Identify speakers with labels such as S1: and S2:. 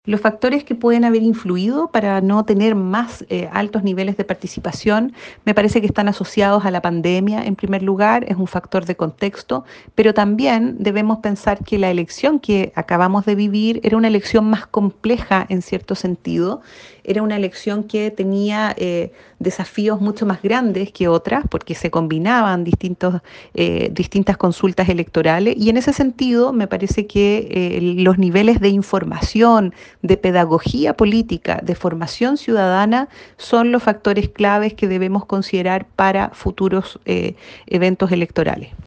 S1: Los factores que pueden haber influido para no tener más altos niveles de participación, me parece que están asociados a la pandemia, en primer lugar, es un factor de contexto, pero también debemos pensar que la elección que acabamos de vivir era una elección más compleja en cierto sentido, era una elección que tenía desafíos mucho más grandes que otras, porque se combinaban distintas consultas electorales, y en ese sentido me parece que los niveles de información, de pedagogía política, de formación ciudadana, son los factores claves que debemos considerar para futuros eventos electorales.